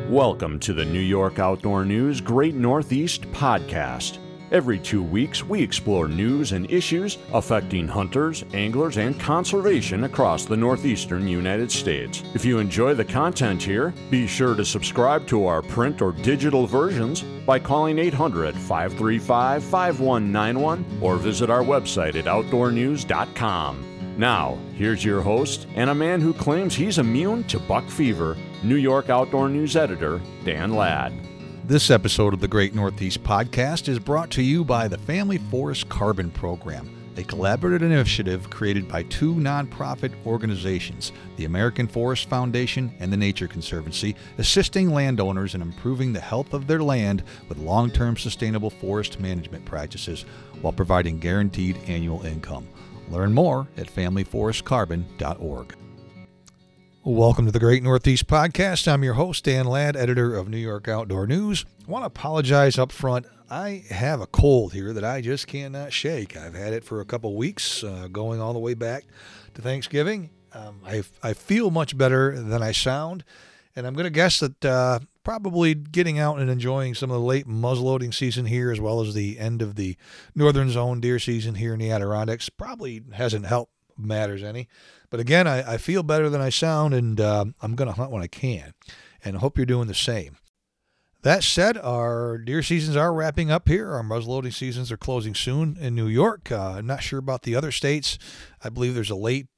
Welcome to the New York Outdoor News Great Northeast Podcast. Every 2 weeks, we explore news and issues affecting hunters, anglers, and conservation across the northeastern United States. If you enjoy the content here, be sure to subscribe to our print or digital versions by calling 800-535-5191 or visit our website at outdoornews.com. Now, here's your host and a man who claims he's immune to buck fever, New York Outdoor News editor, Dan Ladd. This episode of the Great Northeast Podcast is brought to you by the Family Forest Carbon Program, a collaborative initiative created by two nonprofit organizations, the American Forest Foundation and the Nature Conservancy, assisting landowners in improving the health of their land with long-term sustainable forest management practices while providing guaranteed annual income. Learn more at familyforestcarbon.org. Welcome to the Great Northeast Podcast. I'm your host, Dan Ladd, editor of New York Outdoor News. I want to apologize up front. I have a cold here that I just cannot shake. I've had it for a couple weeks, going all the way back to Thanksgiving. I feel much better than I sound, and I'm going to guess that probably getting out and enjoying some of the late muzzleloading season here, as well as the end of the northern zone deer season here in the Adirondacks, probably hasn't helped matters any. But again, I feel better than I sound, and I'm going to hunt when I can, and I hope you're doing the same. That said, our deer seasons are wrapping up here. Our muzzleloading seasons are closing soon in New York. I'm not sure about the other states. I believe there's a late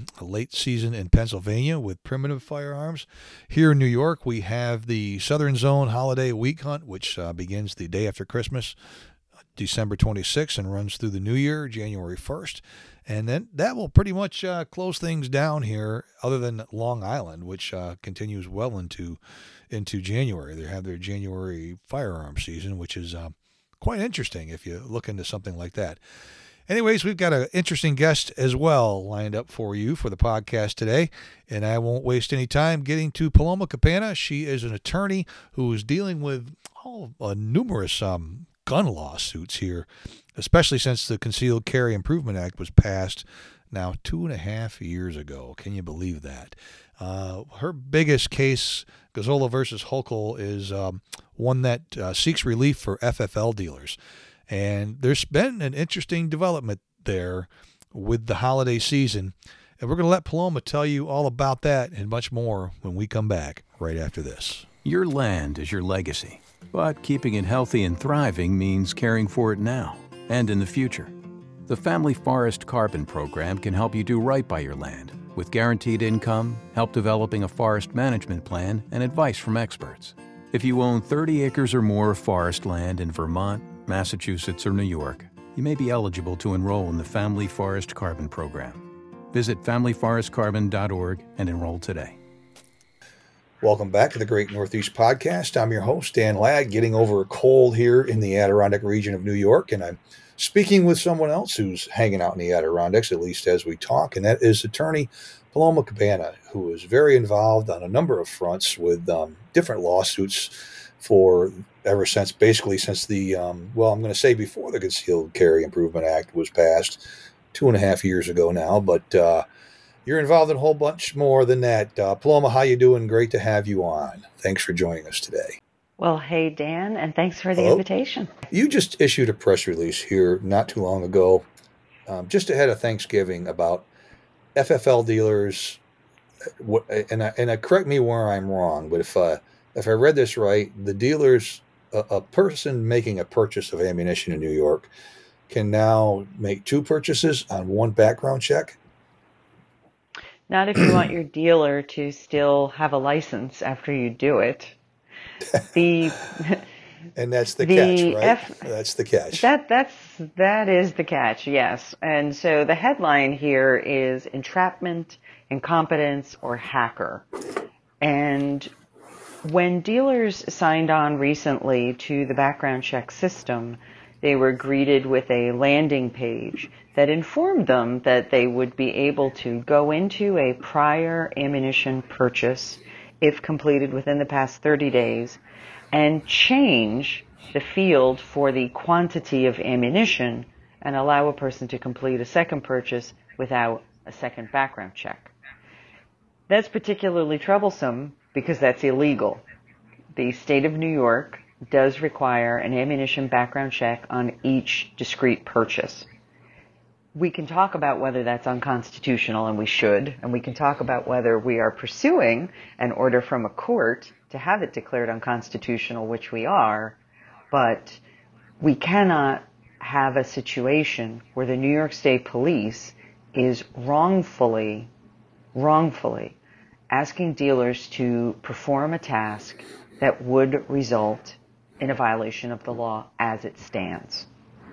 season in Pennsylvania with primitive firearms. Here in New York, we have the Southern Zone Holiday Week Hunt, which begins the day after Christmas, December 26th, and runs through the New Year, January 1st. And then that will pretty much close things down here, other than Long Island, which continues well into January. They have their January firearm season, which is quite interesting if you look into something like that. Anyways, we've got an interesting guest as well lined up for you for the podcast today, and I won't waste any time getting to Paloma Capanna. She is an attorney who is dealing with numerous gun lawsuits here, especially since the Concealed Carry Improvement Act was passed now 2.5 years ago. Can you believe that? Her biggest case, Gazzola versus Hochul, is one that seeks relief for FFL dealers. And there's been an interesting development there with the holiday season. And we're going to let Paloma tell you all about that and much more when we come back right after this. Your land is your legacy, but keeping it healthy and thriving means caring for it now and in the future. The Family Forest Carbon Program can help you do right by your land with guaranteed income, help developing a forest management plan, and advice from experts. If you own 30 acres or more of forest land in Vermont, Massachusetts, or New York, you may be eligible to enroll in the Family Forest Carbon Program. Visit familyforestcarbon.org and enroll today. Welcome back to the Great Northeast Podcast. I'm your host, Dan Ladd, getting over a cold here in the Adirondack region of New York, and I'm speaking with someone else who's hanging out in the Adirondacks, at least as we talk, and that is attorney Paloma Capanna, who is very involved on a number of fronts with different lawsuits basically since the, I'm going to say before the Concealed Carry Improvement Act was passed 2.5 years ago now, but you're involved in a whole bunch more than that. Paloma, how you doing? Great to have you on. Thanks for joining us today. Well, hey, Dan, and thanks for the invitation. You just issued a press release here not too long ago, just ahead of Thanksgiving, about FFL dealers. And correct me where I'm wrong, but if I read this right, the dealers, a person making a purchase of ammunition in New York can now make 2 purchases on 1 background check. Not if you want your dealer to still have a license after you do it. And that's the catch, right? That's the catch. That is the catch, yes. And so the headline here is entrapment, incompetence, or hacker. And when dealers signed on recently to the background check system, they were greeted with a landing page that informed them that they would be able to go into a prior ammunition purchase, if completed within the past 30 days, and change the field for the quantity of ammunition and allow a person to complete a second purchase without a second background check. That's particularly troublesome because that's illegal. the state of New York does require an ammunition background check on each discrete purchase. We can talk about whether that's unconstitutional, and we should, and we can talk about whether we are pursuing an order from a court to have it declared unconstitutional, which we are, but we cannot have a situation where the New York State Police is wrongfully asking dealers to perform a task that would result in a violation of the law as it stands.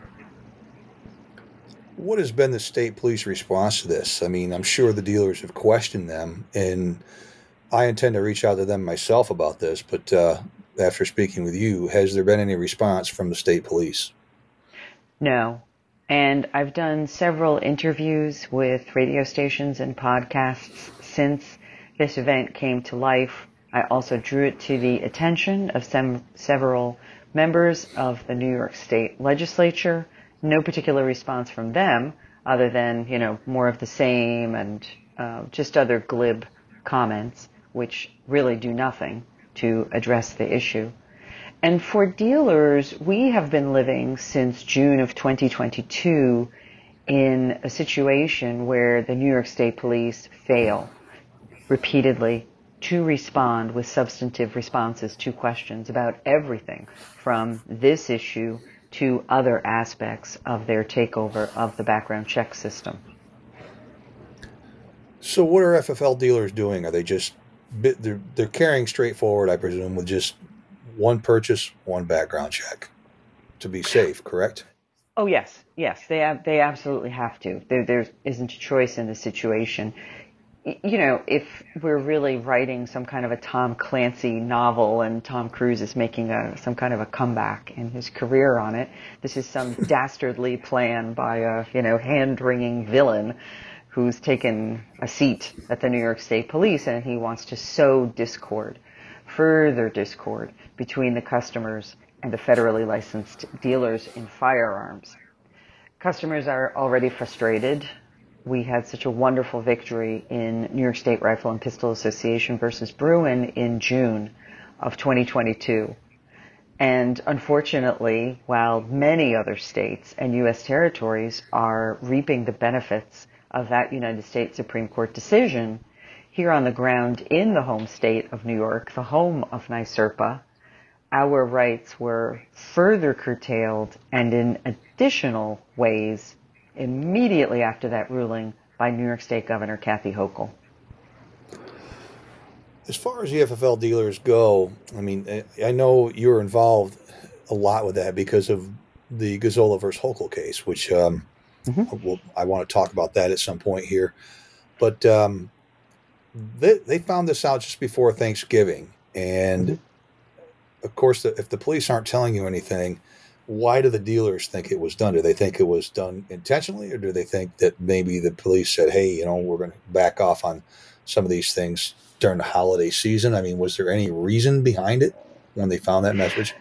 What has been the state police response to this? I mean, I'm sure the dealers have questioned them, and I intend to reach out to them myself about this, but after speaking with you, has there been any response from the state police? No. And I've done several interviews with radio stations and podcasts since this event came to life. I also drew it to the attention of several members of the New York State Legislature. No particular response from them other than, more of the same and just other glib comments, which really do nothing to address the issue. And for dealers, we have been living since June of 2022 in a situation where the New York State Police fail repeatedly to respond with substantive responses to questions about everything from this issue to other aspects of their takeover of the background check system. So what are FFL dealers doing? Are they just, they're carrying straightforward, I presume, with just one purchase, one background check to be safe, correct? Oh, yes. They absolutely have to. There isn't a choice in this situation. If we're really writing some kind of a Tom Clancy novel and Tom Cruise is making some kind of a comeback in his career on it, this is some dastardly plan by a, hand-wringing villain who's taken a seat at the New York State Police, and he wants to sow further discord between the customers and the federally licensed dealers in firearms. Customers are already frustrated. We had such a wonderful victory in New York State Rifle and Pistol Association versus Bruin in June of 2022. And unfortunately, while many other states and U.S. territories are reaping the benefits of that United States Supreme Court decision, here on the ground in the home state of New York, the home of NYSERPA, our rights were further curtailed and in additional ways immediately after that ruling by New York State Governor Kathy Hochul. As far as the FFL dealers go, I mean, I know you're involved a lot with that because of the Gazzola versus Hochul case, which I want to talk about that at some point here. But they found this out just before Thanksgiving. And, of course, if the police aren't telling you anything, why do the dealers think it was done? Do they think it was done intentionally, or do they think that maybe the police said, hey, we're going to back off on some of these things during the holiday season? I mean, was there any reason behind it when they found that message?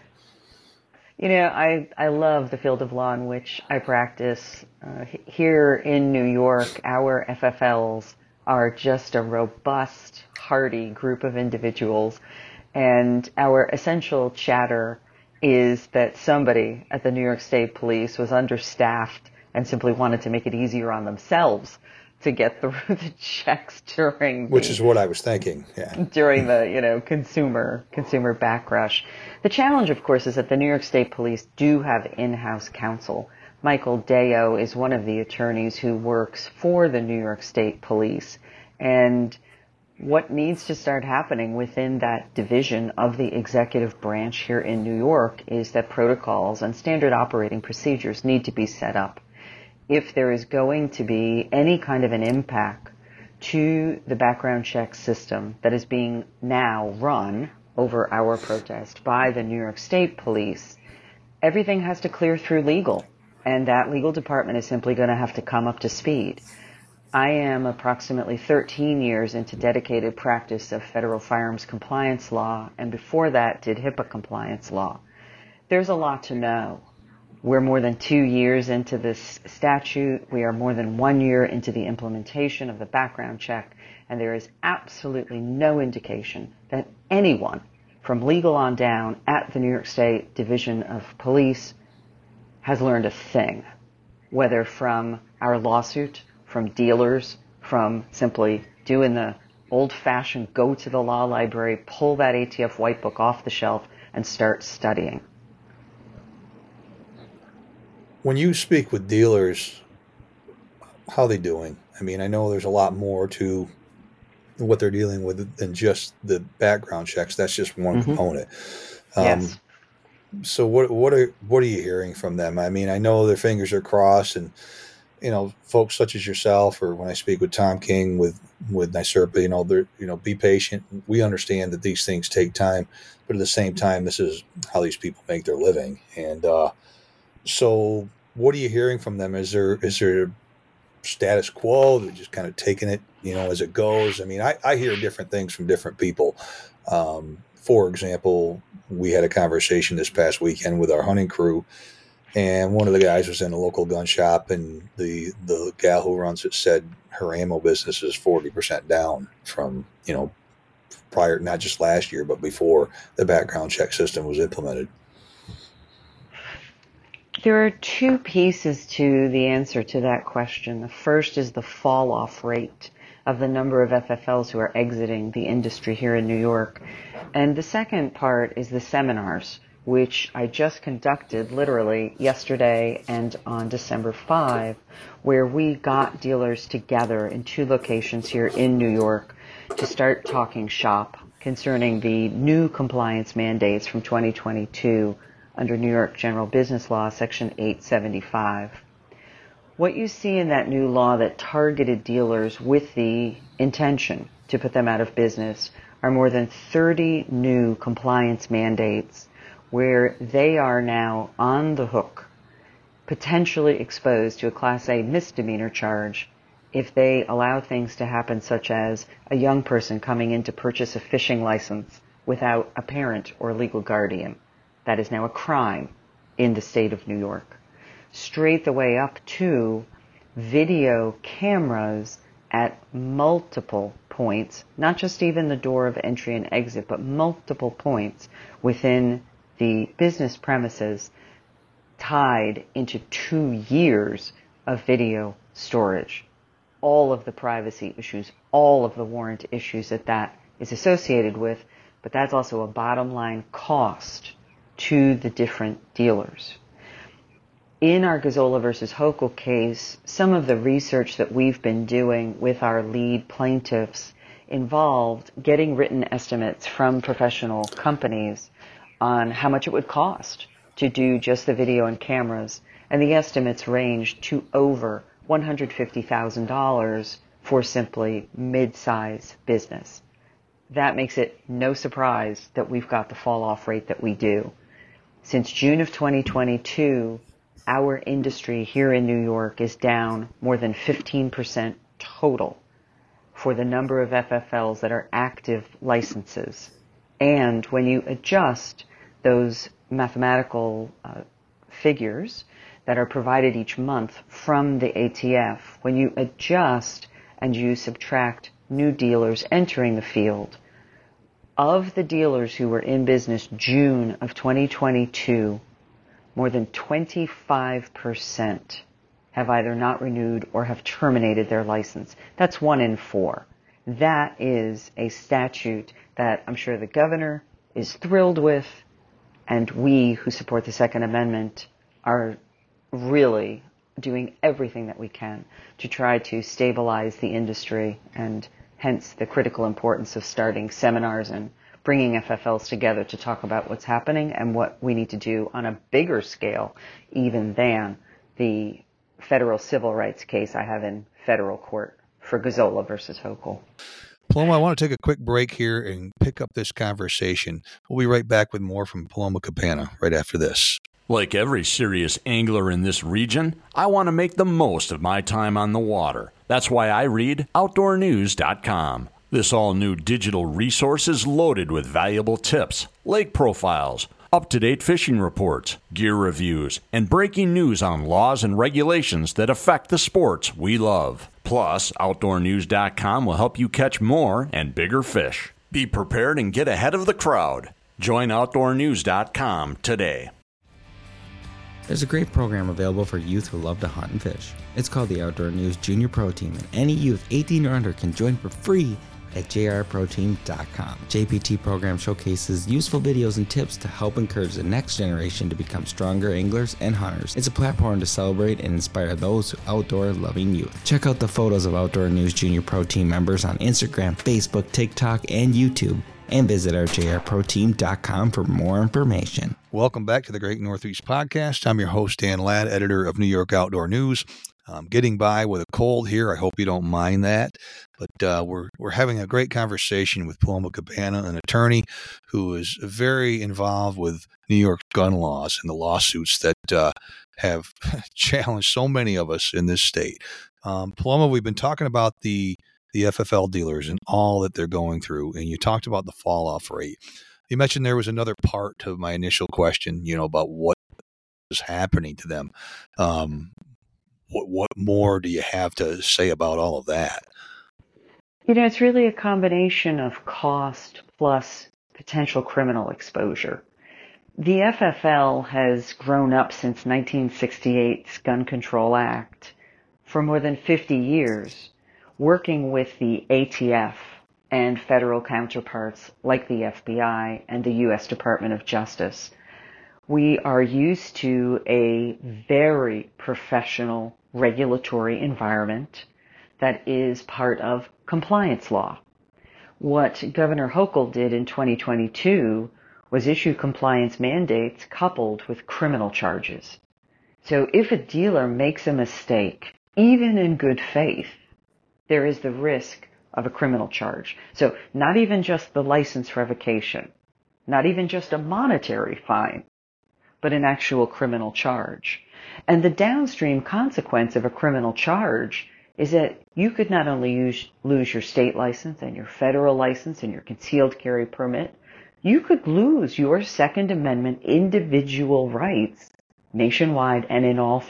I love the field of law in which I practice. Here in New York, our FFLs are just a robust, hardy group of individuals, and our essential chatter is that somebody at the New York State Police was understaffed and simply wanted to make it easier on themselves to get through the checks which is what I was thinking. Yeah. During the, consumer backrush. The challenge, of course, is that the New York State Police do have in-house counsel. Michael Deo is one of the attorneys who works for the New York State Police. And what needs to start happening within that division of the executive branch here in New York is that protocols and standard operating procedures need to be set up. If there is going to be any kind of an impact to the background check system that is being now run over our protest by the New York State Police, everything has to clear through legal, and that legal department is simply going to have to come up to speed. I am approximately 13 years into dedicated practice of federal firearms compliance law, and before that did HIPAA compliance law. There's a lot to know. We're more than 2 years into this statute. We are more than 1 year into the implementation of the background check, and there is absolutely no indication that anyone from legal on down at the New York State Division of Police has learned a thing, whether from our lawsuit, from dealers, from simply doing the old-fashioned go to the law library, pull that ATF white book off the shelf, and start studying. When you speak with dealers, how are they doing? I mean, I know there's a lot more to what they're dealing with than just the background checks. That's just one component. Yes. So what are you hearing from them? I mean, I know their fingers are crossed, and folks such as yourself, or when I speak with Tom King with NYSERPA, they're be patient. We understand that these things take time, but at the same time, this is how these people make their living. And so, what are you hearing from them? Is there status quo? They're just kind of taking it, as it goes. I mean, I hear different things from different people. For example, we had a conversation this past weekend with our hunting crew, and one of the guys was in a local gun shop, and the gal who runs it said her ammo business is 40% down from, prior, not just last year, but before the background check system was implemented. There are two pieces to the answer to that question. The first is the fall-off rate of the number of FFLs who are exiting the industry here in New York. And the second part is the seminars, which I just conducted literally yesterday and on December 5, where we got dealers together in two locations here in New York to start talking shop concerning the new compliance mandates from 2022 under New York General Business Law, Section 875. What you see in that new law that targeted dealers with the intention to put them out of business are more than 30 new compliance mandates where they are now on the hook, potentially exposed to a Class A misdemeanor charge if they allow things to happen such as a young person coming in to purchase a fishing license without a parent or legal guardian. That is now a crime in the state of New York. Straight the way up to video cameras at multiple points, not just even the door of entry and exit, but multiple points within the business premises, tied into 2 years of video storage. All of the privacy issues, all of the warrant issues that is associated with, but that's also a bottom line cost to the different dealers. In our Gazzola versus Hochul case, some of the research that we've been doing with our lead plaintiffs involved getting written estimates from professional companies on how much it would cost to do just the video and cameras, and the estimates ranged to over $150,000 for simply mid-size business. That makes it no surprise that we've got the fall-off rate that we do. Since June of 2022, our industry here in New York is down more than 15% total for the number of FFLs that are active licenses. And when you adjust those mathematical figures that are provided each month from the ATF, when you adjust and you subtract new dealers entering the field, of the dealers who were in business June of 2022, more than 25% have either not renewed or have terminated their license. That's 1 in 4. That is a statute that I'm sure the governor is thrilled with, and we who support the Second Amendment are really doing everything that we can to try to stabilize the industry, and hence the critical importance of starting seminars and bringing FFLs together to talk about what's happening and what we need to do on a bigger scale even than the federal civil rights case I have in federal court for Gazzola versus Hochul. Paloma, I want to take a quick break here and pick up this conversation. We'll be right back with more from Paloma Campana right after this. Like every serious angler in this region, I want to make the most of my time on the water. That's why I read OutdoorNews.com. This all-new digital resource is loaded with valuable tips, lake profiles, up-to-date fishing reports, gear reviews, and breaking news on laws and regulations that affect the sports we love. Plus, OutdoorNews.com will help you catch more and bigger fish. Be prepared and get ahead of the crowd. Join OutdoorNews.com today. There's a great program available for youth who love to hunt and fish. It's called the Outdoor News Junior Pro Team, and any youth 18 or under can join for free at jrproteam.com. JPT program showcases useful videos and tips to help encourage the next generation to become stronger anglers and hunters. It's a platform to celebrate and inspire those outdoor-loving youth. Check out the photos of Outdoor News Junior Pro Team members on Instagram, Facebook, TikTok, and YouTube, and visit our jrproteam.com for more information. Welcome back to the Great Northeast Podcast. I'm your host, Dan Ladd, editor of New York Outdoor News. I'm getting by with a cold here. I hope you don't mind that. But we're having a great conversation with Paloma Cabana, an attorney who is very involved with New York's gun laws and the lawsuits that have challenged so many of us in this state. Paloma, we've been talking about the FFL dealers and all that they're going through, and you talked about the fall-off rate. You mentioned there was another part to my initial question, about what is happening to them. What more do you have to say about all of that? It's really a combination of cost plus potential criminal exposure. The FFL has grown up since 1968's Gun Control Act for more than 50 years, working with the ATF and federal counterparts like the FBI and the U.S. Department of Justice. We are used to a very professional regulatory environment that is part of compliance law. What Governor Hochul did in 2022 was issue compliance mandates coupled with criminal charges. So if a dealer makes a mistake, even in good faith, there is the risk of a criminal charge. So not even just the license revocation, not even just a monetary fine, but an actual criminal charge. And the downstream consequence of a criminal charge is that you could not only lose your state license and your federal license and your concealed carry permit, you could lose your Second Amendment individual rights nationwide and in all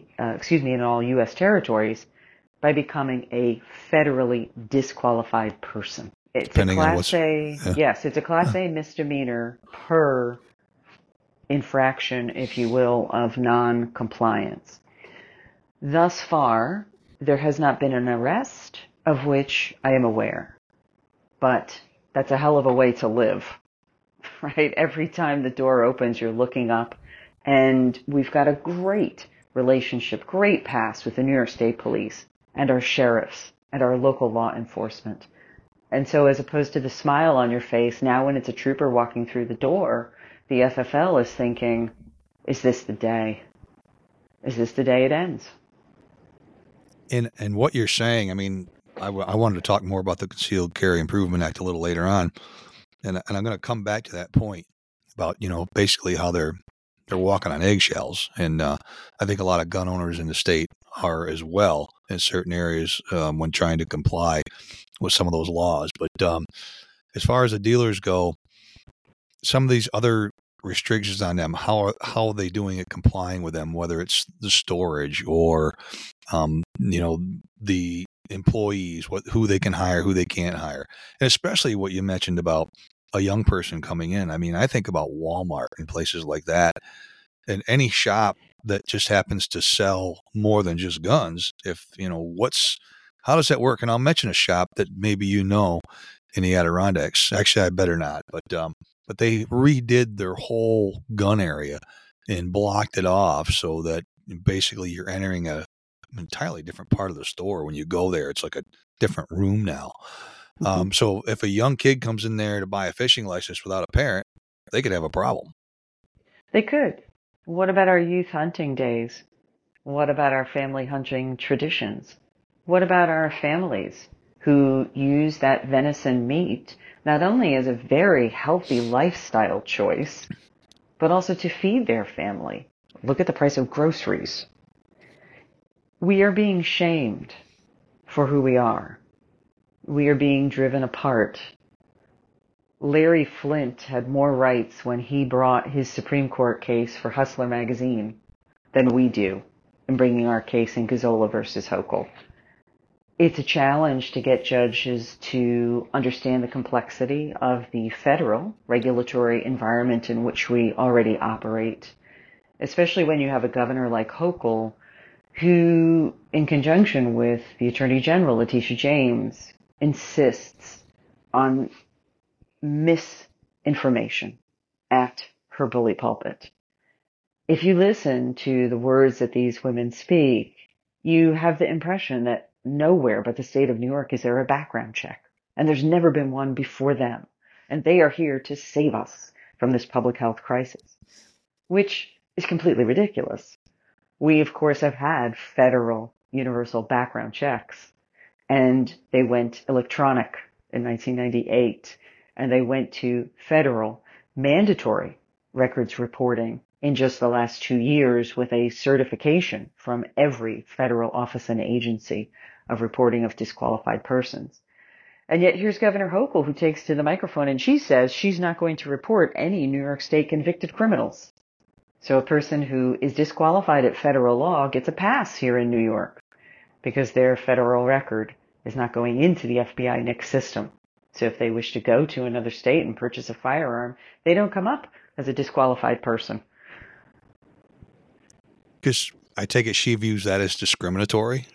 U.S. territories by becoming a federally disqualified person. It's a Class A, yes, it's a Class A misdemeanor per infraction, if you will, of non-compliance. Thus far, there has not been an arrest of which I am aware. But that's a hell of a way to live, right? Every time the door opens, you're looking up, and we've got a great relationship, great past with the New York State Police and our sheriffs and our local law enforcement. And so as opposed to the smile on your face, now when it's a trooper walking through the door, the FFL is thinking, is this the day? Is this the day it ends? And what you're saying, I wanted to talk more about the Concealed Carry Improvement Act a little later on. And I'm going to come back to that point about, basically how they're walking on eggshells. And I think a lot of gun owners in the state are as well in certain areas when trying to comply with some of those laws. But as far as the dealers go, some of these other restrictions on them, how are they doing it, complying with them, whether it's the storage or, the employees, who they can hire, who they can't hire. And especially what you mentioned about a young person coming in. I think about Walmart and places like that, and any shop that just happens to sell more than just guns. How does that work? And I'll mention a shop that maybe in the Adirondacks. Actually, I better not, but they redid their whole gun area and blocked it off so that basically you're entering an entirely different part of the store. When you go there, it's like a different room now. So if a young kid comes in there to buy a fishing license without a parent, they could have a problem. They could. What about our youth hunting days? What about our family hunting traditions? What about our families who use that venison meat not only as a very healthy lifestyle choice, but also to feed their family? Look at the price of groceries. We are being shamed for who we are. We are being driven apart. Larry Flynt had more rights when he brought his Supreme Court case for Hustler magazine than we do in bringing our case in Gazzola versus Hochul. It's a challenge to get judges to understand the complexity of the federal regulatory environment in which we already operate, especially when you have a governor like Hochul, who, in conjunction with the Attorney General, Letitia James, insists on misinformation at her bully pulpit. If you listen to the words that these women speak, you have the impression that nowhere but the state of New York is there a background check. And there's never been one before them. And they are here to save us from this public health crisis, which is completely ridiculous. We, of course, have had federal universal background checks, and they went electronic in 1998, and they went to federal mandatory records reporting in just the last 2 years with a certification from every federal office and agency of reporting of disqualified persons. And yet here's Governor Hochul, who takes to the microphone and she says she's not going to report any New York State convicted criminals. So a person who is disqualified at federal law gets a pass here in New York because their federal record is not going into the FBI NICS system. So if they wish to go to another state and purchase a firearm, they don't come up as a disqualified person. Because I take it she views that as discriminatory.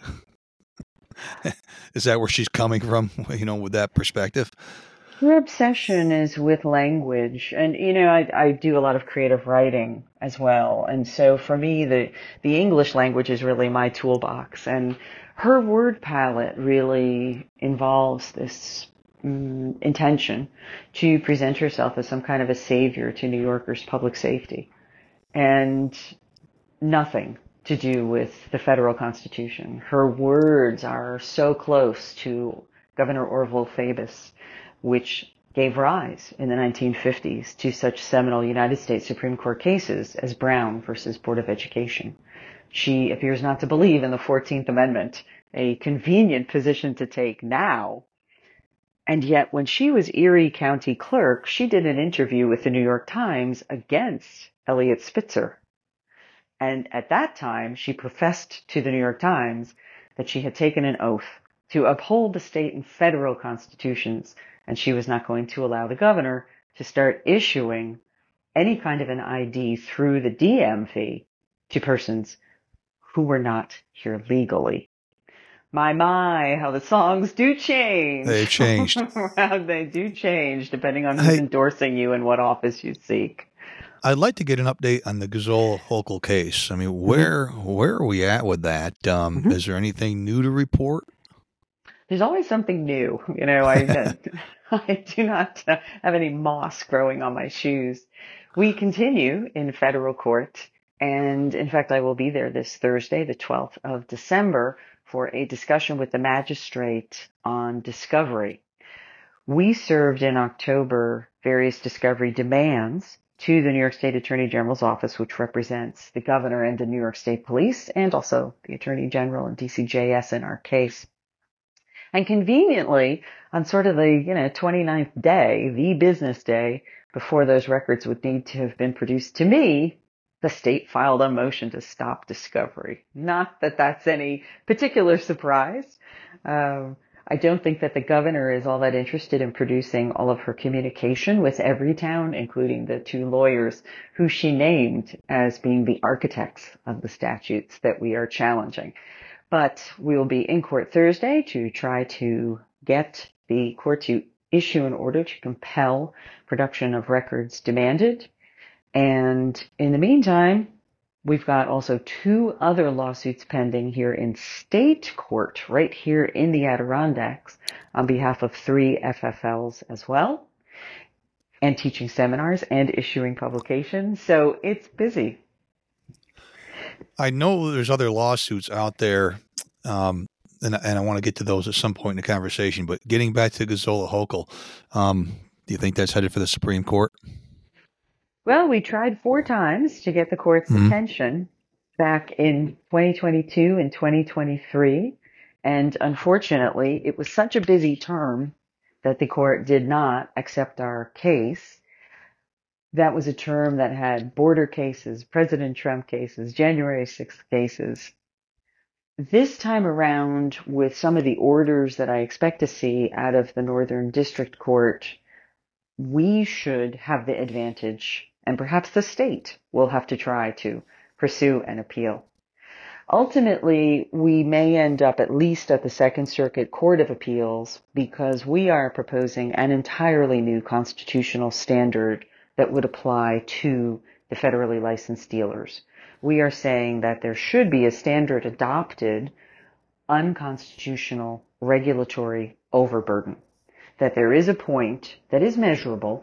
Is that where she's coming from, with that perspective? Her obsession is with language. And, I do a lot of creative writing as well. And so for me, the English language is really my toolbox. And her word palette really involves this intention to present herself as some kind of a savior to New Yorkers' public safety. And nothing to do with the federal Constitution. Her words are so close to Governor Orville Faubus, which gave rise in the 1950s to such seminal United States Supreme Court cases as Brown versus Board of Education. She appears not to believe in the 14th Amendment, a convenient position to take now. And yet when she was Erie County Clerk, she did an interview with the New York Times against Eliot Spitzer. And at that time, she professed to the New York Times that she had taken an oath to uphold the state and federal constitutions, and she was not going to allow the governor to start issuing any kind of an ID through the DMV to persons who were not here legally. My, how the songs do change. They've changed. They do change depending on who's endorsing you and what office you seek. I'd like to get an update on the Gazzola Hochul case. I mean, where are we at with that? Is there anything new to report? There's always something new. I do not have any moss growing on my shoes. We continue in federal court, and in fact, I will be there this Thursday, the 12th of December, for a discussion with the magistrate on discovery. We served in October various discovery demands to the New York State Attorney General's office, which represents the governor and the New York State Police, and also the Attorney General and DCJS in our case. And conveniently, on sort of the 29th day, the business day, before those records would need to have been produced to me, the state filed a motion to stop discovery. Not that that's any particular surprise. I don't think that the governor is all that interested in producing all of her communication with Everytown, including the 2 lawyers who she named as being the architects of the statutes that we are challenging. But we will be in court Thursday to try to get the court to issue an order to compel production of records demanded. And in the meantime, we've got also 2 other lawsuits pending here in state court, right here in the Adirondacks, on behalf of 3 FFLs as well, and teaching seminars and issuing publications. So it's busy. I know there's other lawsuits out there, and I want to get to those at some point in the conversation, but getting back to Gazzola Hochul, do you think that's headed for the Supreme Court? Well, we tried 4 times to get the court's attention back in 2022 and 2023. And unfortunately, it was such a busy term that the court did not accept our case. That was a term that had border cases, President Trump cases, January 6th cases. this time around, with some of the orders that I expect to see out of the Northern District Court, we should have the advantage, and perhaps the state will have to try to pursue an appeal. Ultimately, we may end up at least at the Second Circuit Court of Appeals because we are proposing an entirely new constitutional standard that would apply to the federally licensed dealers. We are saying that there should be a standard adopted, unconstitutional regulatory overburden, that there is a point that is measurable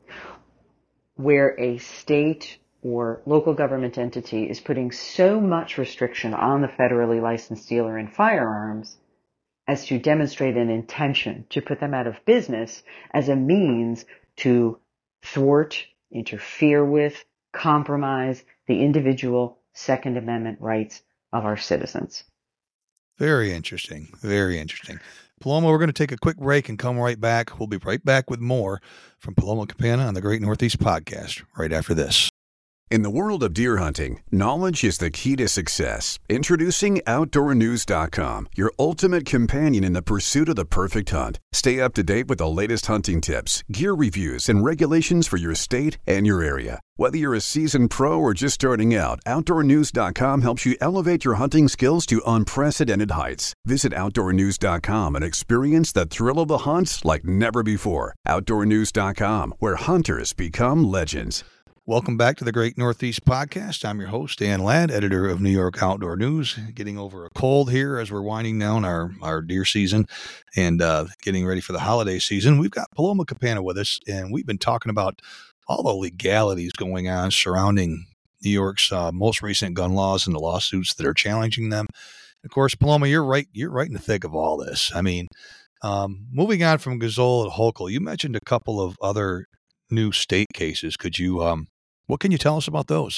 where a state or local government entity is putting so much restriction on the federally licensed dealer in firearms as to demonstrate an intention to put them out of business as a means to thwart, interfere with, compromise the individual Second Amendment rights of our citizens. Very interesting. Very interesting. Paloma, we're going to take a quick break and come right back. We'll be right back with more from Paloma Campana on the Great Northeast Podcast right after this. In the world of deer hunting, knowledge is the key to success. Introducing OutdoorNews.com, your ultimate companion in the pursuit of the perfect hunt. Stay up to date with the latest hunting tips, gear reviews, and regulations for your state and your area. Whether you're a seasoned pro or just starting out, OutdoorNews.com helps you elevate your hunting skills to unprecedented heights. Visit OutdoorNews.com and experience the thrill of the hunt like never before. OutdoorNews.com, where hunters become legends. Welcome back to the Great Northeast Podcast. I'm your host, Dan Ladd, editor of New York Outdoor News. Getting over a cold here as we're winding down our deer season and getting ready for the holiday season. We've got Paloma Campana with us, and we've been talking about all the legalities going on surrounding New York's most recent gun laws and the lawsuits that are challenging them. Of course, Paloma, you're right in the thick of all this. I mean, moving on from Gazole and Hochul, you mentioned a couple of other new state cases. Could you what can you tell us about those?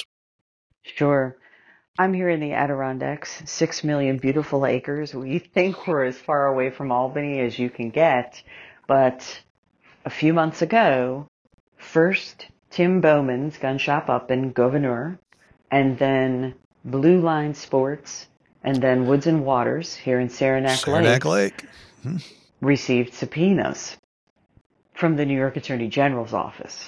Sure. I'm here in the Adirondacks, 6 million beautiful acres. We think we're as far away from Albany as you can get. But a few months ago, first Tim Bowman's gun shop up in Gouverneur, and Blue Line Sports, and then Woods and Waters here in Saranac Lake. Received subpoenas from the New York Attorney General's office.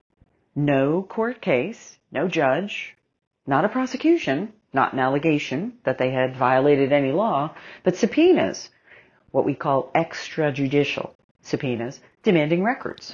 No court case, no judge, not a prosecution, not an allegation that they had violated any law, but subpoenas, what we call extrajudicial subpoenas, demanding records.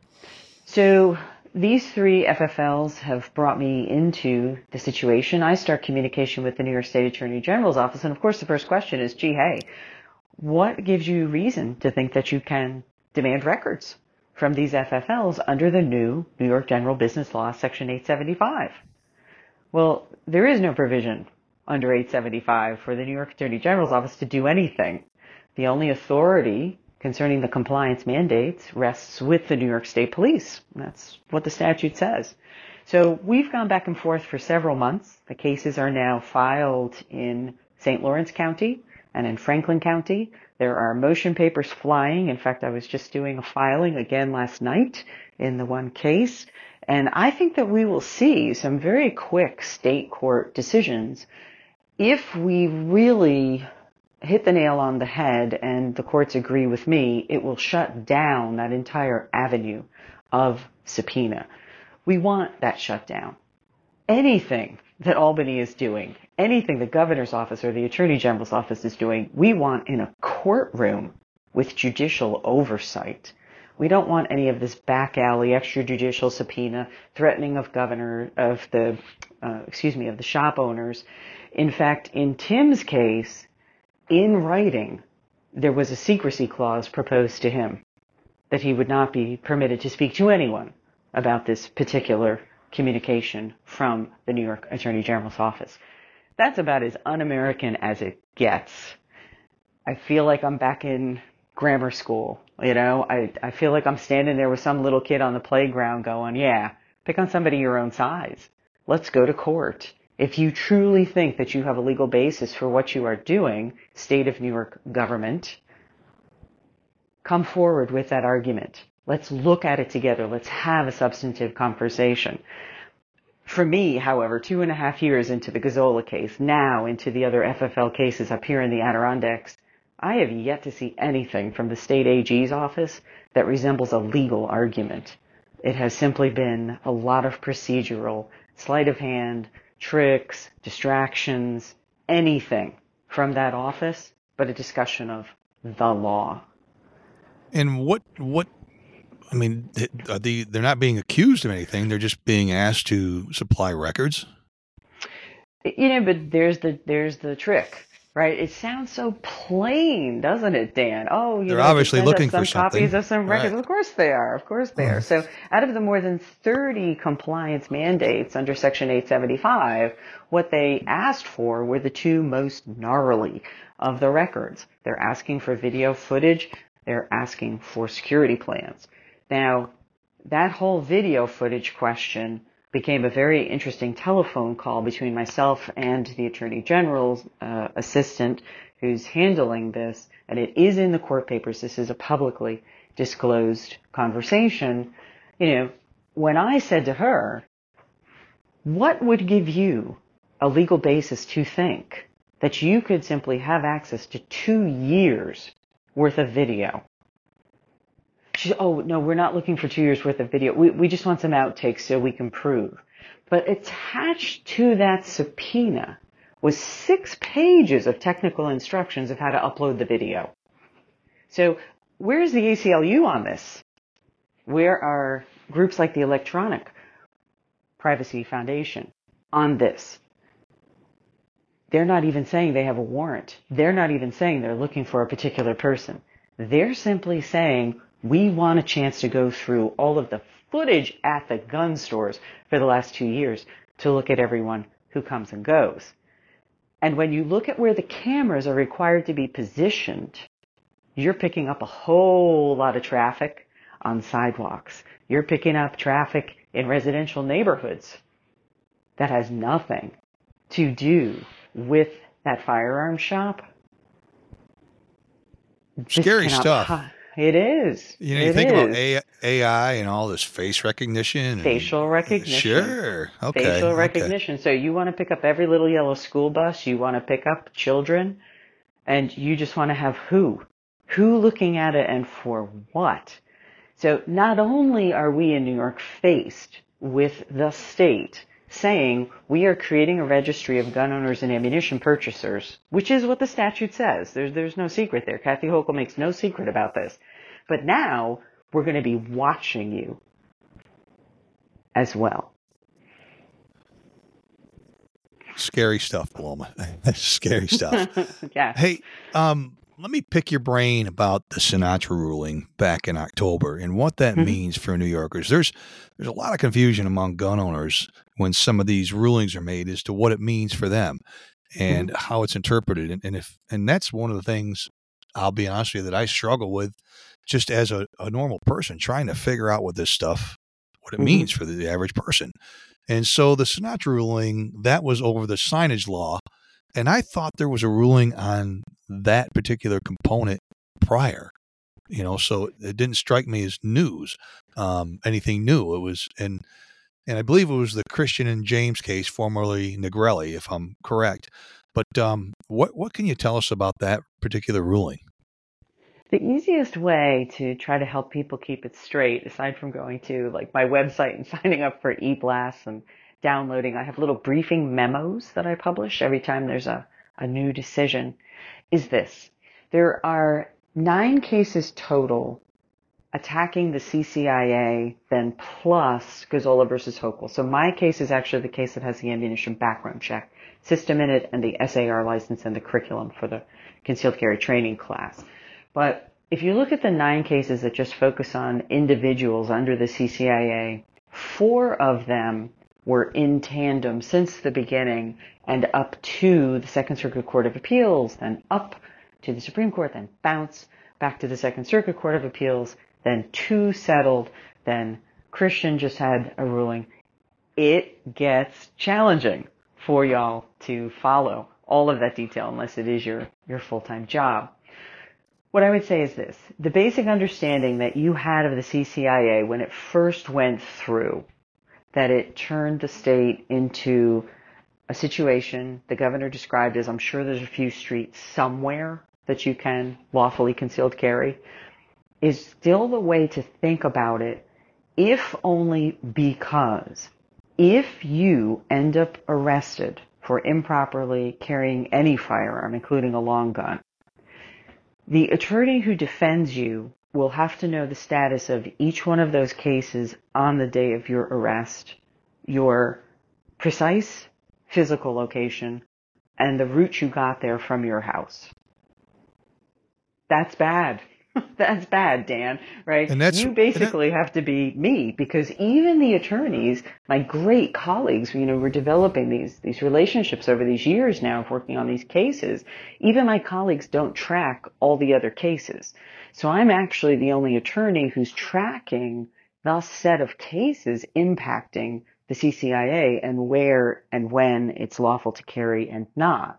So these three FFLs have brought me into the situation. I start communication with the New York State Attorney General's office, and of course the first question is, what gives you reason to think that you can demand records from these FFLs under the new New York General Business Law, Section 875? Well, there is no provision under 875 for the New York Attorney General's office to do anything. The only authority concerning the compliance mandates rests with the New York State Police. That's what the statute says. So we've gone back and forth for several months. The cases are now filed in St. Lawrence County and in Franklin County. There are motion papers flying. In fact, I was just doing a filing again last night in the one case. And I think that we will see some very quick state court decisions if we really hit the nail on the head and the courts agree with me. It will shut down that entire avenue of subpoena. We want that shut down. Anything that Albany is doing, anything the governor's office or the attorney general's office is doing, we want in a courtroom with judicial oversight. We don't want any of this back alley extrajudicial subpoena threatening of the shop owners. In fact, in Tim's case, in writing, there was a secrecy clause proposed to him that he would not be permitted to speak to anyone about this particular communication from the New York Attorney General's office. That's about as un-American as it gets. I feel like I'm back in grammar school. I feel like I'm standing there with some little kid on the playground going, yeah, pick on somebody your own size. Let's go to court. If you truly think that you have a legal basis for what you are doing, state of New York government, come forward with that argument. Let's look at it together. Let's have a substantive conversation. For me, however, 2.5 years into the Gazzola case, now into the other FFL cases up here in the Adirondacks, I have yet to see anything from the state AG's office that resembles a legal argument. It has simply been a lot of procedural, sleight of hand, tricks, distractions, anything from that office but a discussion of the law. And I mean, they're not being accused of anything. They're just being asked to supply records. But there's the trick, right? It sounds so plain, doesn't it, Dan? Oh, they're obviously looking for some copies of some records. Right. Of course they are. Of course they are. So out of the more than 30 compliance mandates under Section 875, what they asked for were the two most gnarly of the records. They're asking for video footage. They're asking for security plans. Now, that whole video footage question became a very interesting telephone call between myself and the Attorney General's assistant who's handling this, and it is in the court papers. This is a publicly disclosed conversation. When I said to her, what would give you a legal basis to think that you could simply have access to 2 years worth of video? She said, oh, no, we're not looking for 2 years worth of video. We just want some outtakes so we can prove. But attached to that subpoena was 6 pages of technical instructions of how to upload the video. So where's the ACLU on this? Where are groups like the Electronic Privacy Foundation on this? They're not even saying they have a warrant. They're not even saying they're looking for a particular person. They're simply saying, we want a chance to go through all of the footage at the gun stores for the last 2 years to look at everyone who comes and goes. And when you look at where the cameras are required to be positioned, you're picking up a whole lot of traffic on sidewalks. You're picking up traffic in residential neighborhoods that has nothing to do with that firearm shop. Scary stuff. It is. You think about AI and all this face recognition. Facial recognition. Sure. Okay. Facial recognition. So you want to pick up every little yellow school bus. You want to pick up children. And you just want to have who? Who looking at it and for what? So not only are we in New York faced with the state saying we are creating a registry of gun owners and ammunition purchasers, which is what the statute says. There's no secret there. Kathy Hochul makes no secret about this. But now we're going to be watching you as well. Scary stuff, Paloma. Scary stuff. Yeah. Hey, let me pick your brain about the Sinatra ruling back in October and what that means for New Yorkers. There's a lot of confusion among gun owners when some of these rulings are made as to what it means for them and how it's interpreted. And that's one of the things, I'll be honest with you, that I struggle with just as a normal person trying to figure out what this stuff, what it means for the average person. And so the Sinatra ruling, that was over the signage law. And I thought there was a ruling on that particular component prior, so it didn't strike me as news, anything new. It was, and I believe it was the Christian and James case, formerly Negrelli, if I'm correct. But what can you tell us about that particular ruling? The easiest way to try to help people keep it straight, aside from going to my website and signing up for eBlasts and downloading, I have little briefing memos that I publish every time there's a new decision, is this. There are 9 cases total attacking the CCIA, then plus Gazzola versus Hochul. So my case is actually the case that has the ammunition background check system in it and the SAR license and the curriculum for the concealed carry training class. But if you look at the 9 cases that just focus on individuals under the CCIA, 4 of them were in tandem since the beginning and up to the Second Circuit Court of Appeals, then up to the Supreme Court, then bounce back to the Second Circuit Court of Appeals, then 2 settled, then Christian just had a ruling. It gets challenging for y'all to follow all of that detail unless it is your full-time job. What I would say is this. The basic understanding that you had of the CCIA when it first went through that it turned the state into a situation the governor described as, I'm sure there's a few streets somewhere that you can lawfully concealed carry, is still the way to think about it, if only because if you end up arrested for improperly carrying any firearm, including a long gun, the attorney who defends you will have to know the status of each one of those cases on the day of your arrest, your precise physical location, and the route you got there from your house. That's bad. That's bad, Dan, right? And you basically have to be me, because even the attorneys, my great colleagues, we're developing these relationships over these years now of working on these cases. Even my colleagues don't track all the other cases. So I'm actually the only attorney who's tracking the set of cases impacting the CCIA and where and when it's lawful to carry and not.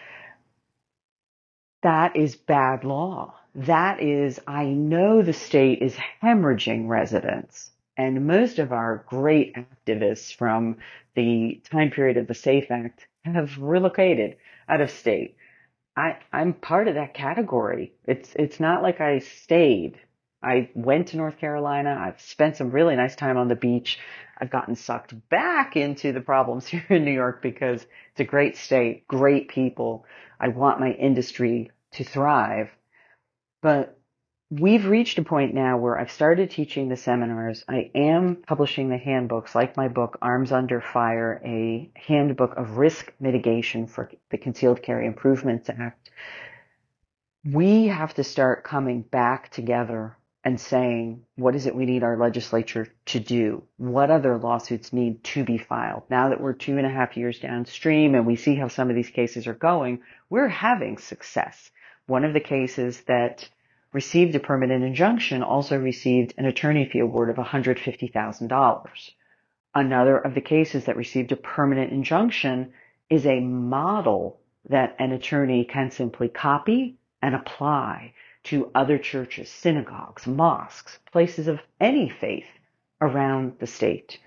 That is bad law. That is, I know the state is hemorrhaging residents, and most of our great activists from the time period of the SAFE Act have relocated out of state. I'm part of that category. It's not like I stayed. I went to North Carolina. I've spent some really nice time on the beach. I've gotten sucked back into the problems here in New York because it's a great state, great people. I want my industry to thrive. But we've reached a point now where I've started teaching the seminars. I am publishing the handbooks, like my book, Arms Under Fire, a handbook of risk mitigation for the Concealed Carry Improvements Act. We have to start coming back together and saying, what is it we need our legislature to do? What other lawsuits need to be filed? Now that we're 2.5 years downstream and we see how some of these cases are going, we're having success. One of the cases that received a permanent injunction also received an attorney fee award of $150,000. Another of the cases that received a permanent injunction is a model that an attorney can simply copy and apply to other churches, synagogues, mosques, places of any faith around the state.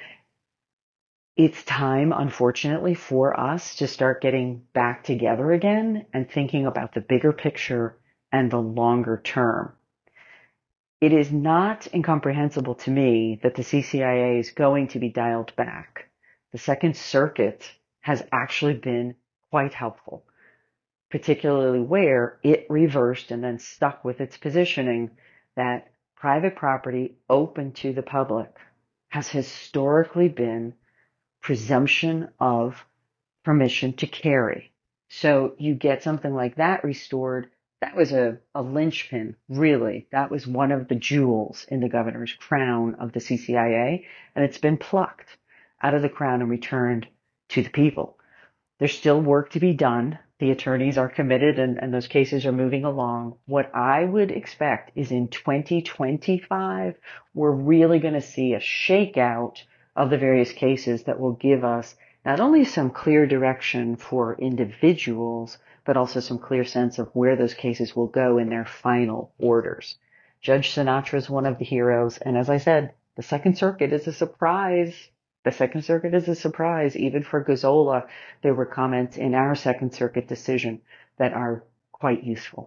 It's time, unfortunately, for us to start getting back together again and thinking about the bigger picture and the longer term. It is not incomprehensible to me that the CCIA is going to be dialed back. The Second Circuit has actually been quite helpful, particularly where it reversed and then stuck with its positioning that private property open to the public has historically been presumption of permission to carry. So you get something like that restored. That was a linchpin, really. That was one of the jewels in the governor's crown of the CCIA, and it's been plucked out of the crown and returned to the people. There's still work to be done. The attorneys are committed and those cases are moving along. What I would expect is in 2025, we're really going to see a shakeout of the various cases that will give us not only some clear direction for individuals, but also some clear sense of where those cases will go in their final orders. Judge Sinatra is one of the heroes, and as I said, the Second Circuit is a surprise. The Second Circuit is a surprise. Even for Gazzola, there were comments in our Second Circuit decision that are quite useful.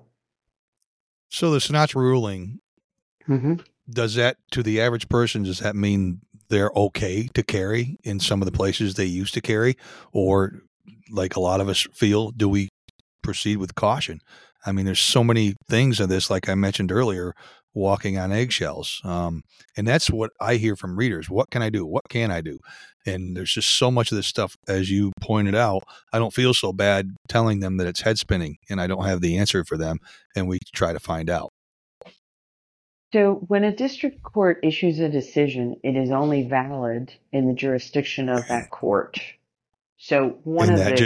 So the Sinatra ruling, does that, to the average person, does that mean they're okay to carry in some of the places they used to carry? Or, like a lot of us feel, do we proceed with caution? I mean, there's so many things in this, like I mentioned earlier, walking on eggshells. And that's what I hear from readers. What can I do? What can I do? And there's just so much of this stuff, as you pointed out. I don't feel so bad telling them that it's head spinning and I don't have the answer for them, and we try to find out. So when a district court issues a decision, it is only valid in the jurisdiction of that court. So right.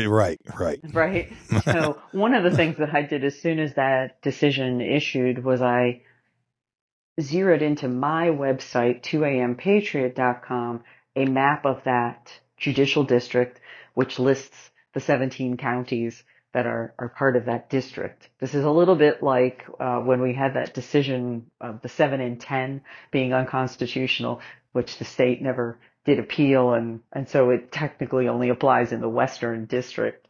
So one of the things that I did as soon as that decision issued was I zeroed into my website, 2ampatriot.com, a map of that judicial district, which lists the 17 counties that are part of that district. This is a little bit like when we had that decision of the 7 in 10 being unconstitutional, which the state never did appeal, and so it technically only applies in the Western District.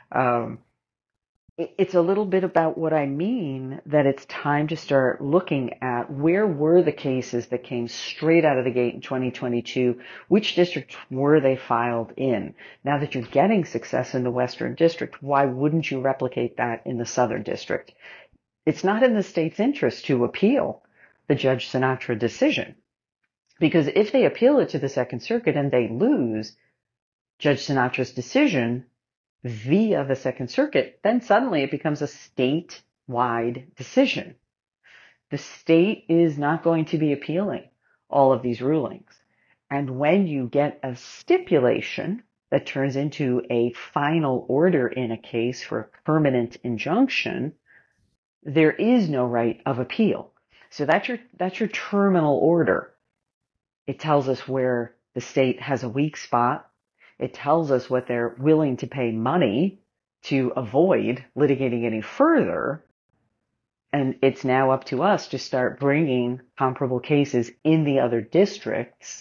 It's a little bit about what I mean, that it's time to start looking at where were the cases that came straight out of the gate in 2022, which districts were they filed in? Now that you're getting success in the Western District, why wouldn't you replicate that in the Southern District? It's not in the state's interest to appeal the Judge Sinatra decision, because if they appeal it to the Second Circuit and they lose Judge Sinatra's decision via the Second Circuit, then suddenly it becomes a statewide decision. The state is not going to be appealing all of these rulings. And when you get a stipulation that turns into a final order in a case for a permanent injunction, there is no right of appeal. So that's your terminal order. It tells us where the state has a weak spot. It tells us what they're willing to pay money to avoid litigating any further. And it's now up to us to start bringing comparable cases in the other districts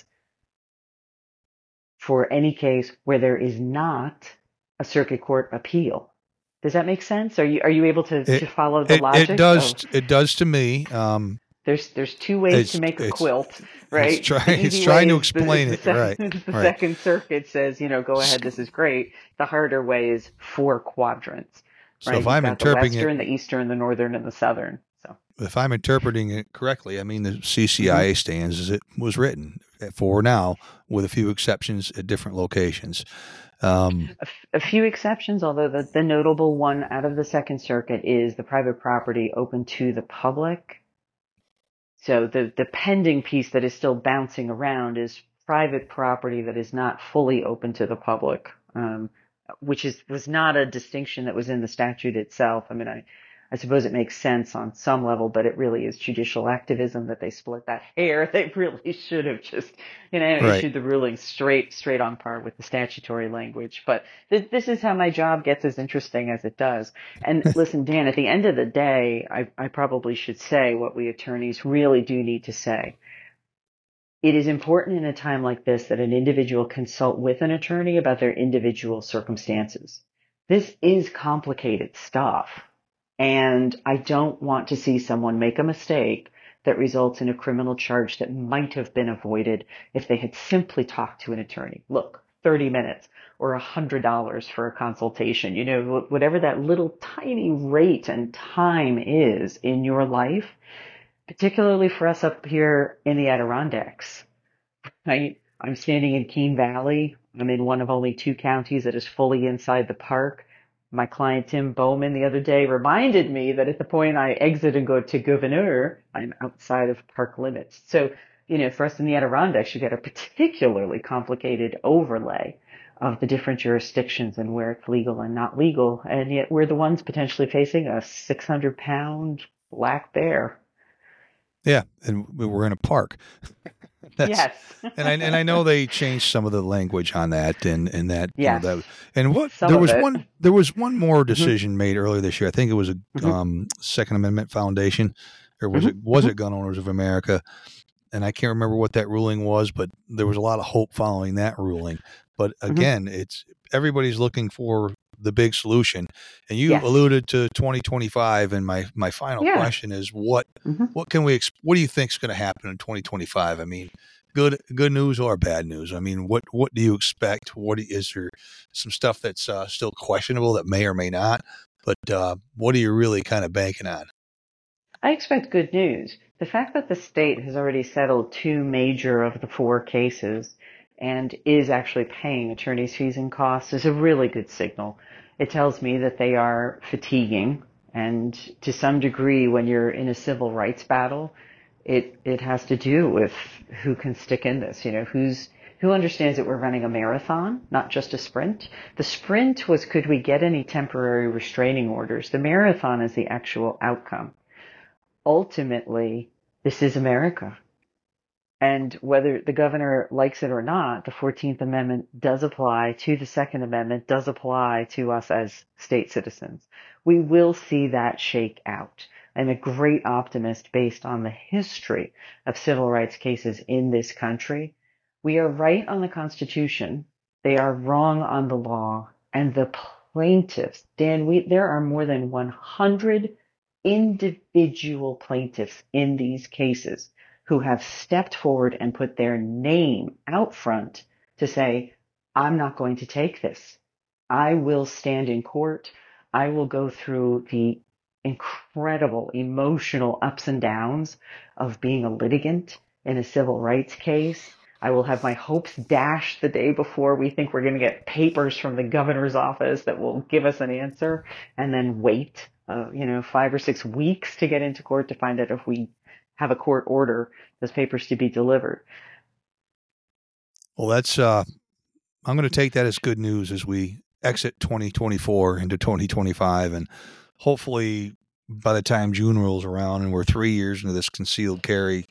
for any case where there is not a circuit court appeal. Does that make sense? Are you able to follow the logic? It does to me. There's two ways to make a quilt, right? It's trying to explain it, right? The Second Circuit says, go ahead, this is great. The harder way is 4 quadrants. So right? if I'm interpreting the Western, the Eastern, the Northern, and the Southern. So if I'm interpreting it correctly, I mean the CCIA stands as it was written for now, with a few exceptions at different locations. A few exceptions, although the notable one out of the Second Circuit is the private property open to the public. So the pending piece that is still bouncing around is private property that is not fully open to the public, which was not a distinction that was in the statute itself. I mean, I suppose it makes sense on some level, but it really is judicial activism that they split that hair. They really should have just, issued the ruling straight on par with the statutory language. But this is how my job gets as interesting as it does. And listen, Dan, at the end of the day, I probably should say what we attorneys really do need to say. It is important in a time like this that an individual consult with an attorney about their individual circumstances. This is complicated stuff. And I don't want to see someone make a mistake that results in a criminal charge that might have been avoided if they had simply talked to an attorney. Look, 30 minutes or $100 for a consultation, whatever that little tiny rate and time is in your life, particularly for us up here in the Adirondacks. Right? I'm standing in Keene Valley. I'm in one of only 2 counties that is fully inside the park. My client, Tim Bowman, the other day reminded me that at the point I exit and go to Gouverneur, I'm outside of park limits. So, for us in the Adirondacks, you get a particularly complicated overlay of the different jurisdictions and where it's legal and not legal. And yet we're the ones potentially facing a 600-pound black bear. Yeah, and we're in a park. Yes. and I know they changed some of the language on that and that. Yes. There was one more decision made earlier this year. I think it was a Second Amendment Foundation, or was it Gun Owners of America? And I can't remember what that ruling was, but there was a lot of hope following that ruling. But again, it's everybody's looking for the big solution, and you alluded to 2025. And my final question is, what can what do you think is going to happen in 2025? I mean, good news or bad news? I mean, what do you expect? Is there some stuff that's still questionable that may or may not? But what are you really kind of banking on? I expect good news. The fact that the state has already settled 2 major of the 4 cases and is actually paying attorneys' fees and costs is a really good signal. It tells me that they are fatiguing, and to some degree, when you're in a civil rights battle, it has to do with who can stick in this, who understands that we're running a marathon, not just a sprint. The sprint was, could we get any temporary restraining orders? The marathon is the actual outcome. Ultimately, this is America. And whether the governor likes it or not, the 14th Amendment does apply to the Second Amendment, does apply to us as state citizens. We will see that shake out. I'm a great optimist based on the history of civil rights cases in this country. We are right on the Constitution. They are wrong on the law. And the plaintiffs, Dan, there are more than 100 individual plaintiffs in these cases who have stepped forward and put their name out front to say, I'm not going to take this. I will stand in court. I will go through the incredible emotional ups and downs of being a litigant in a civil rights case. I will have my hopes dashed the day before we think we're going to get papers from the governor's office that will give us an answer, and then wait, 5 or 6 weeks to get into court to find out if we have a court order those papers to be delivered. Well, that's, I'm going to take that as good news as we exit 2024 into 2025. And hopefully by the time June rolls around and we're 3 years into this concealed carry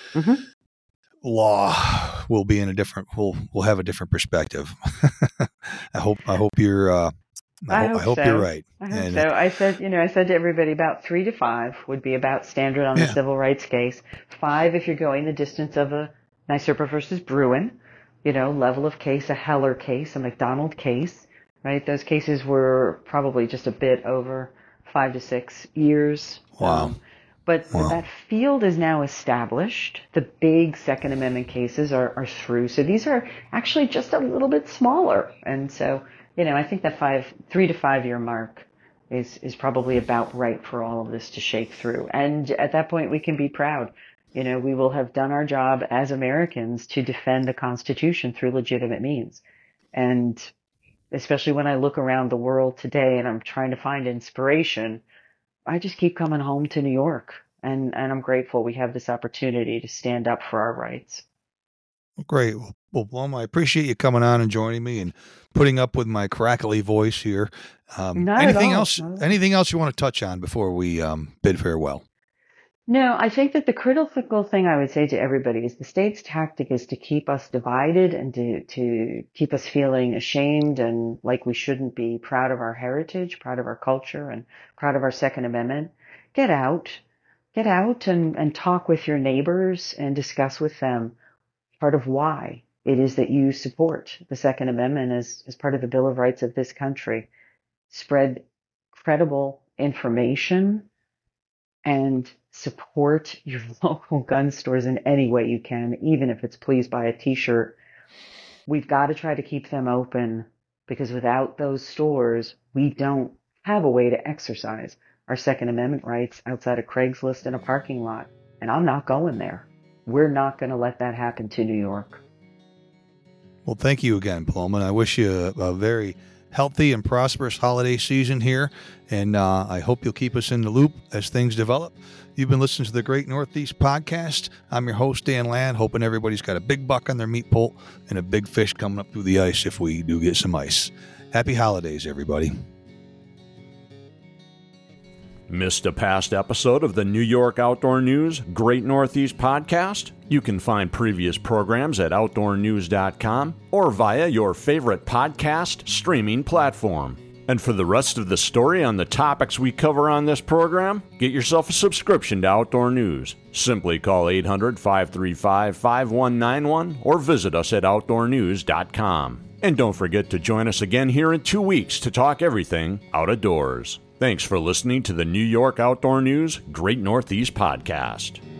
law, we'll be in a different, we'll have a different perspective. I hope you're, I hope you're right. I hope so. I said to everybody about 3 to 5 would be about standard on the civil rights case. 5 if you're going the distance of a NYSERPA versus Bruin, level of case, a Heller case, a McDonald case, right? Those cases were probably just a bit over 5 to 6 years. Wow. But that field is now established. The big Second Amendment cases are through. So these are actually just a little bit smaller. And so, I think that 3 to 5 year mark is probably about right for all of this to shake through. And at that point, we can be proud. We will have done our job as Americans to defend the Constitution through legitimate means. And especially when I look around the world today and I'm trying to find inspiration, I just keep coming home to New York, and I'm grateful we have this opportunity to stand up for our rights. Great. Well, Paloma, I appreciate you coming on and joining me and putting up with my crackly voice here. Anything else you want to touch on before we bid farewell? No, I think that the critical thing I would say to everybody is the state's tactic is to keep us divided and to keep us feeling ashamed and like we shouldn't be proud of our heritage, proud of our culture, and proud of our Second Amendment. Get out and talk with your neighbors and discuss with them part of why it is that you support the Second Amendment as part of the Bill of Rights of this country. Spread credible information and support your local gun stores in any way you can, even if it's please buy a t-shirt. We've got to try to keep them open because without those stores, we don't have a way to exercise our Second Amendment rights outside of Craigslist in a parking lot. And I'm not going there. We're not going to let that happen to New York. Well, thank you again, Paloma. I wish you a very healthy and prosperous holiday season here, and I hope you'll keep us in the loop as things develop. You've been listening to the Great Northeast Podcast. I'm your host, Dan Land, hoping everybody's got a big buck on their meat pole and a big fish coming up through the ice if we do get some ice. Happy holidays, everybody. Missed a past episode of the New York Outdoor News Great Northeast Podcast? You can find previous programs at OutdoorNews.com or via your favorite podcast streaming platform. And for the rest of the story on the topics we cover on this program, get yourself a subscription to Outdoor News. Simply call 800-535-5191 or visit us at OutdoorNews.com. And don't forget to join us again here in 2 weeks to talk everything out-of-doors. Thanks for listening to the New York Outdoor News Great Northeast Podcast.